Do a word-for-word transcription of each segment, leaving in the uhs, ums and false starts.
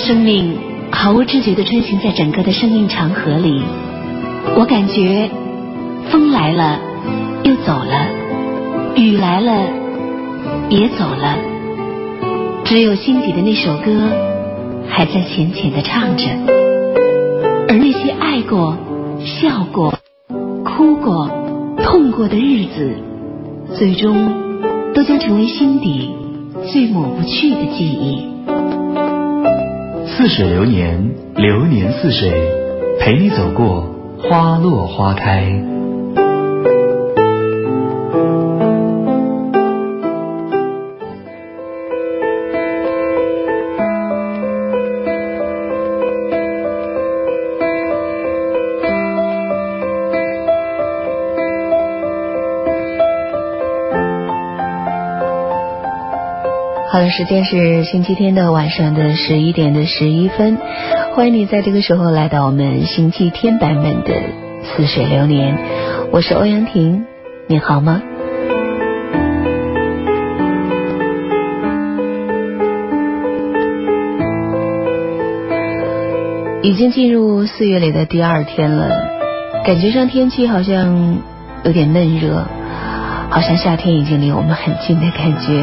生命毫无知觉地穿行在整个的生命长河里，我感觉风来了又走了，雨来了也走了，只有心底的那首歌还在浅浅地唱着，而那些爱过、笑过、哭过、痛过的日子，最终都将成为心底最抹不去的记忆。 似水流年，流年似水，陪你走过花落花开。 好了，时间是星期天的晚上的十一点的十一分，欢迎你在这个时候来到我们星期天版本的似水流年，我是欧阳婷，你好吗？已经进入四月里的第二天了，感觉上天气好像有点闷热，好像夏天已经离我们很近的感觉。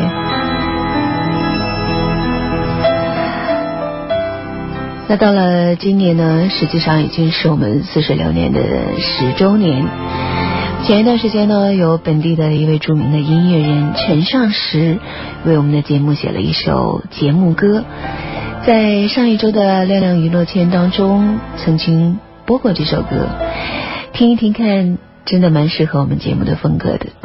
那到了今年呢，实际上已经是我们似水流年的十周年。前一段时间呢，有本地的一位著名的音乐人陈上石为我们的节目写了一首节目歌，在上一周的亮亮娱乐圈当中曾经播过这首歌，听一听看，真的蛮适合我们节目的风格的。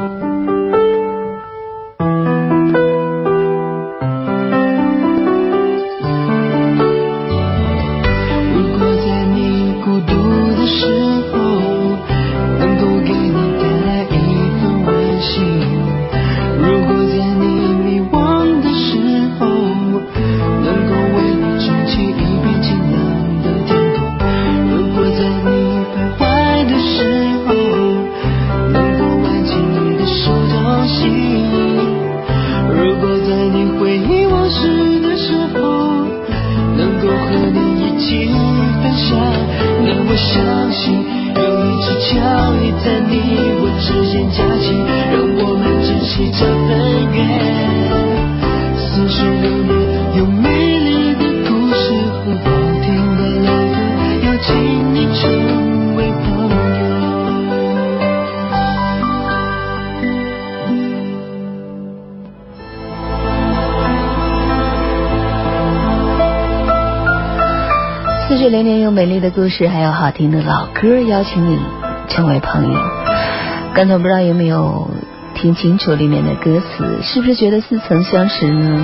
似水流年，有美丽的故事，还有好听的老歌，邀请你成为朋友。刚才不知道有没有听清楚里面的歌词，是不是觉得似曾相识呢？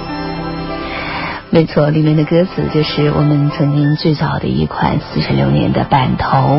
没错，里面的歌词就是我们曾经最早的一款似水流年的版头。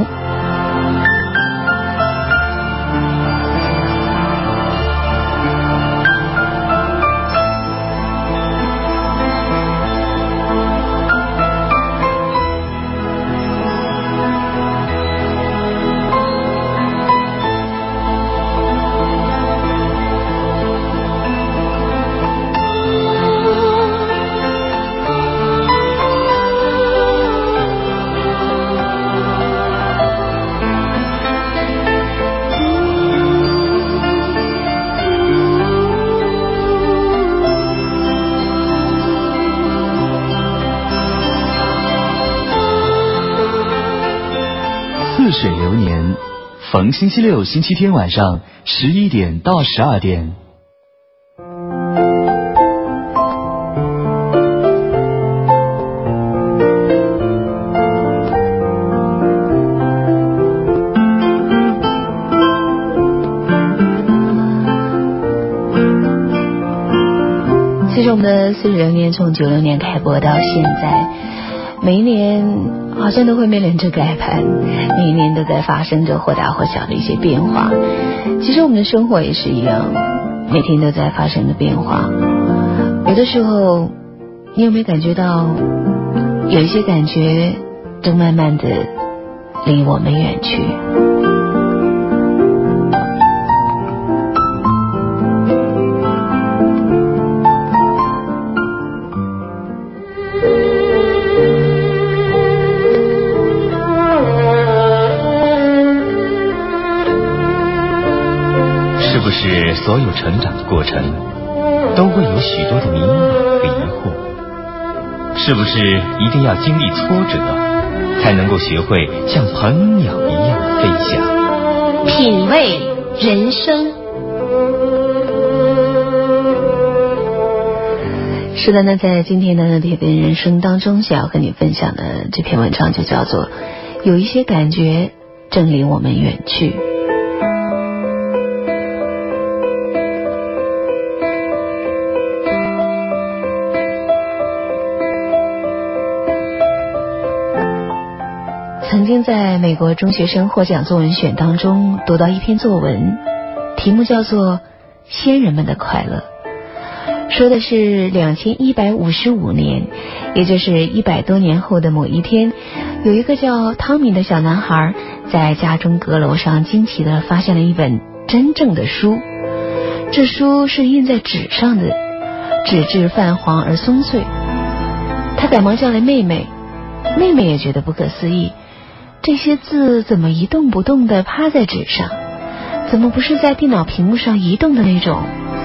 似水流年，逢星期六、星期天晚上十一点到十二点。 其实我们的似水流年从九六年开播到现在，每一年好像都会面临着改版，每一年都在发生着或大或小的一些变化。其实我们的生活也是一样，每天都在发生的变化。有的时候你有没有感觉到有一些感觉都慢慢的离我们远去？ 是所有成长的过程都会有许多的迷茫和疑惑？是不是一定要经历挫折，才能够学会像鹏鸟一样的飞翔？ 品味人生。 是的，那在今天的品味人生当中，想要和你分享的这篇文章就叫做有一些感觉正离我们远去。曾经在美国中学生获奖作文选当中读到一篇作文，题目叫做《先人们的快乐》，说的是两千一百五十五年，也就是一百多年后的某一天，有一个叫汤米的小男孩在家中阁楼上惊奇地发现了一本真正的书。这书是印在纸上的，纸质泛黄而松脆。他赶忙叫来妹妹，妹妹也觉得不可思议，这些字怎么一动不动地趴在纸上？怎么不是在电脑屏幕上移动的那种？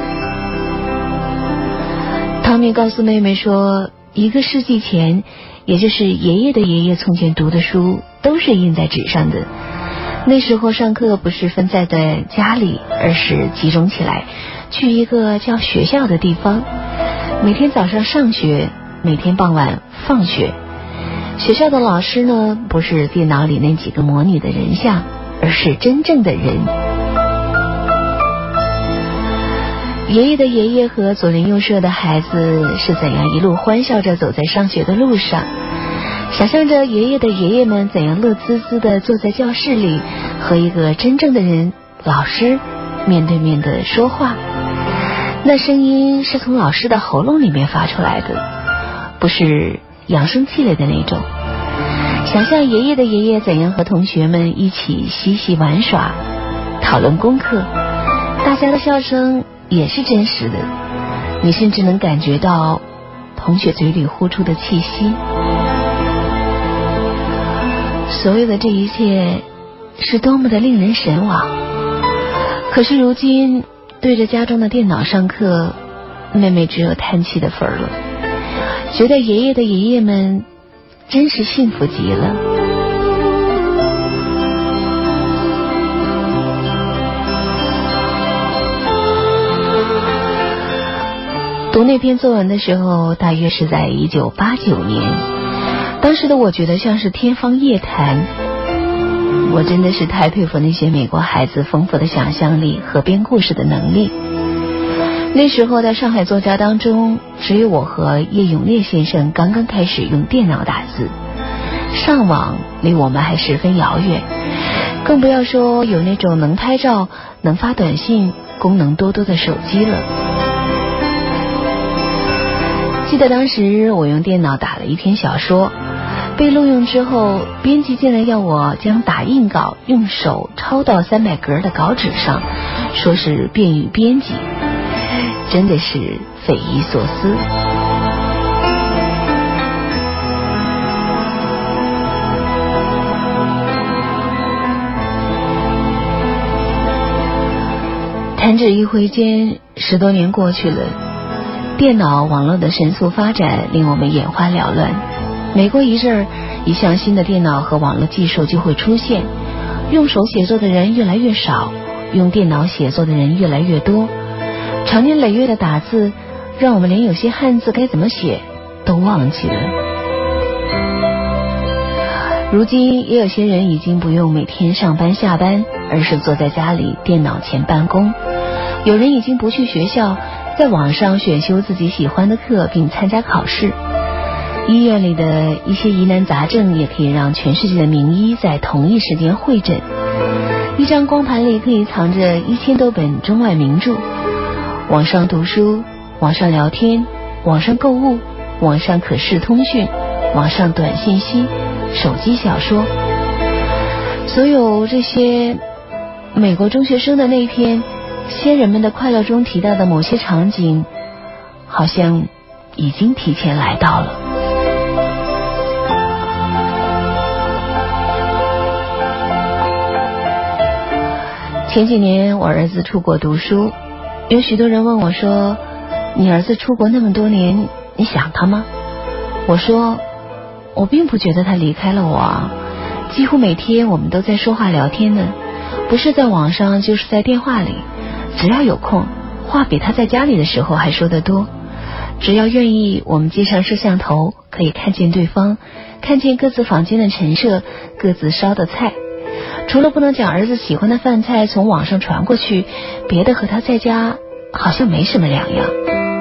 汤米告诉妹妹说，一个世纪前，也就是爷爷的爷爷从前读的书都是印在纸上的。那时候上课不是分在的家里，而是集中起来去一个叫学校的地方，每天早上上学，每天傍晚放学。学校的老师呢，不是电脑里那几个模拟的人像，而是真正的人。爷爷的爷爷和左邻右舍的孩子是怎样一路欢笑着走在上学的路上，想象着爷爷的爷爷们怎样乐滋滋地坐在教室里，和一个真正的人老师面对面的说话。那声音是从老师的喉咙里面发出来的，不是扬声器类的那种。想象爷爷的爷爷怎样和同学们一起嬉戏玩耍，讨论功课，大家的笑声也是真实的，你甚至能感觉到同学嘴里呼出的气息。所有的这一切是多么的令人神往。可是如今对着家中的电脑上课，妹妹只有叹气的份儿了，觉得爷爷的爷爷们真是幸福极了。读那篇作文的时候，大约是在一九八九年，当时的我觉得像是天方夜谭。我真的是太佩服那些美国孩子丰富的想象力和编故事的能力。那时候在上海作家当中，只有我和叶永烈先生刚刚开始用电脑打字，上网离我们还十分遥远，更不要说有那种能拍照、能发短信、功能多多的手机了。记得当时我用电脑打了一篇小说，被录用之后，编辑竟然要我将打印稿用手抄到三百格的稿纸上，说是便于编辑，真的是匪夷所思。弹指一挥间，十多年过去了，电脑网络的神速发展令我们眼花缭乱。每过一阵儿，一项新的电脑和网络技术就会出现，用手写作的人越来越少，用电脑写作的人越来越多。长年累月的打字，让我们连有些汉字该怎么写都忘记了。如今也有些人已经不用每天上班下班，而是坐在家里电脑前办公。有人已经不去学校，在网上选修自己喜欢的课并参加考试。医院里的一些疑难杂症也可以让全世界的名医在同一时间会诊。一张光盘里可以藏着一千多本中外名著。网上读书，网上聊天，网上购物，网上可视通讯，网上短信息，手机小说。所有这些美国中学生的那篇先人们的快乐中提到的某些场景，好像已经提前来到了。 前几年我儿子出国读书，有许多人问我说，你儿子出国那么多年，你想他吗？我说，我并不觉得他离开了我啊，几乎每天我们都在说话聊天呢，不是在网上就是在电话里，只要有空，话比他在家里的时候还说得多。只要愿意，我们接上摄像头，可以看见对方，看见各自房间的陈设，各自烧的菜。除了不能将儿子喜欢的饭菜从网上传过去，别的和他在家好像没什么两样。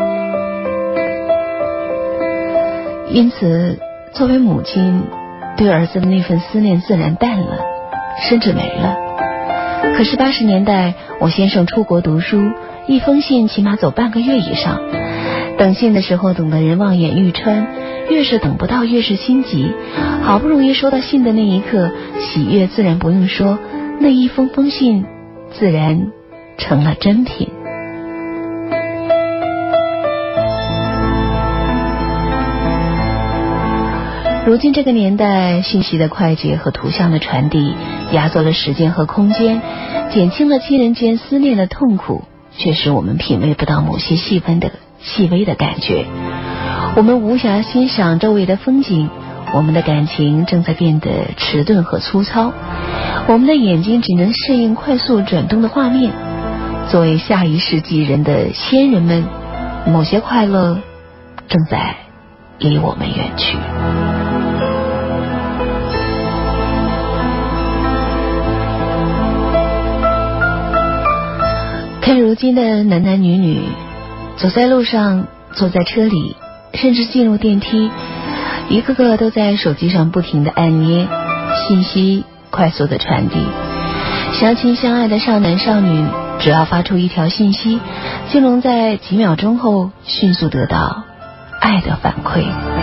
因此，作为母亲，对儿子的那份思念自然淡了，甚至没了。可是八十年代，我先生出国读书，一封信起码走半个月以上。等信的时候等得人望眼欲穿，越是等不到越是心急。好不容易收到信的那一刻，喜悦自然不用说，那一封封信自然成了珍品。如今这个年代，信息的快捷和图像的传递压缩了时间和空间，减轻了亲人间思念的痛苦，却使我们品味不到某些细分的细微的感觉。我们无暇欣赏周围的风景，我们的感情正在变得迟钝和粗糙，我们的眼睛只能适应快速转动的画面。作为下一世纪人的先人们，某些快乐正在离我们远去。看如今的男男女女，走在路上，坐在车里，甚至进入电梯，一个个都在手机上不停地按捏，信息快速地传递。相亲相爱的少男少女，只要发出一条信息，就能在几秒钟后迅速得到爱的反馈。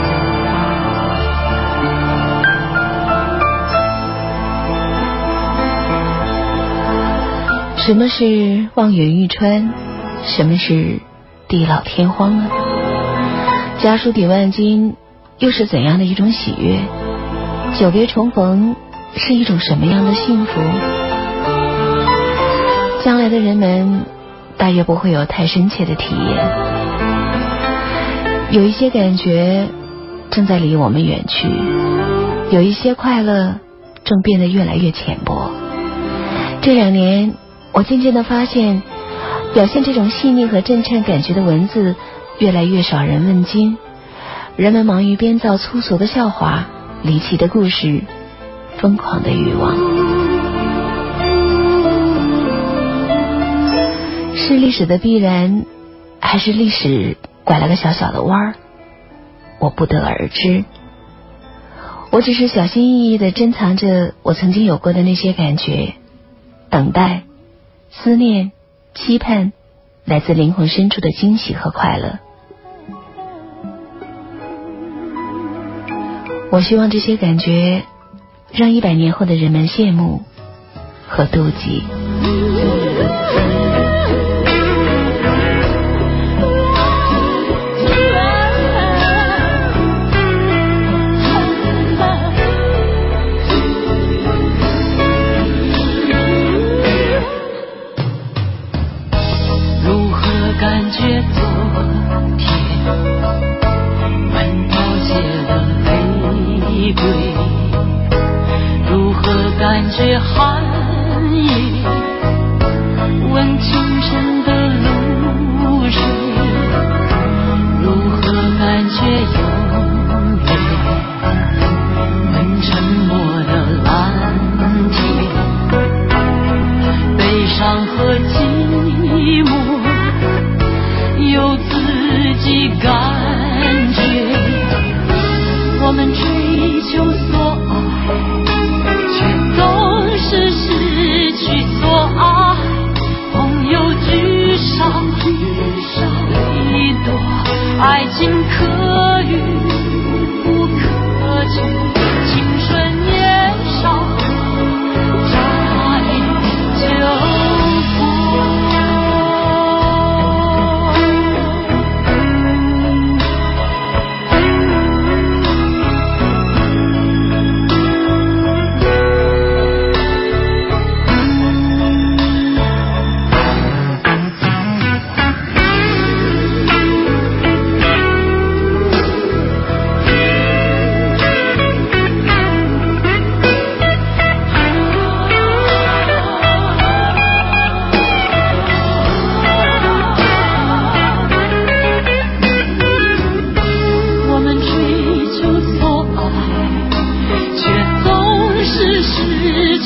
什么是望眼欲穿？什么是地老天荒呢？家书抵万金又是怎样的一种喜悦？久别重逢是一种什么样的幸福？将来的人们大约不会有太深切的体验。有一些感觉正在离我们远去，有一些快乐正变得越来越浅薄。这两年我渐渐地发现，表现这种细腻和震颤感觉的文字越来越少人问津，人们忙于编造粗俗的笑话、离奇的故事、疯狂的欲望。是历史的必然，还是历史拐了个小小的弯儿？我不得而知。我只是小心翼翼地珍藏着我曾经有过的那些感觉，等待、思念、期盼，来自灵魂深处的惊喜和快乐。我希望这些感觉让一百年后的人们羡慕和妒忌。 感觉昨天闻到街的玫瑰，如何感觉寒夜闻清晨的露水，如何感觉永远闻沉默的蓝天，悲伤和寂寞有自己感觉，我们追求所爱，却总是失去所爱，朋友聚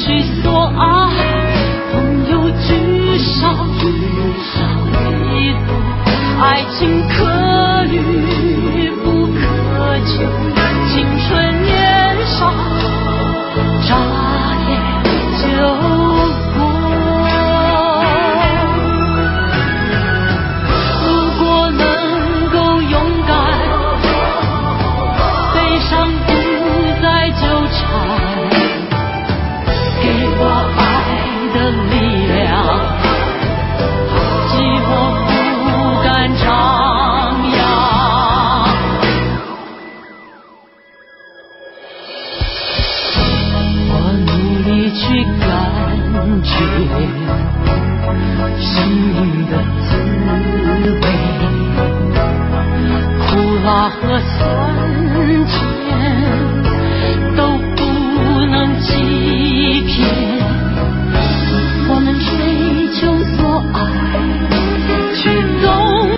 去所爱，朋友聚少离多，爱情可遇不可求，青春年少眨眼就过。如果能够勇敢，悲伤不再纠缠，给我爱的力量，寂寞不敢张扬。我努力去感觉生命的滋味，苦辣和酸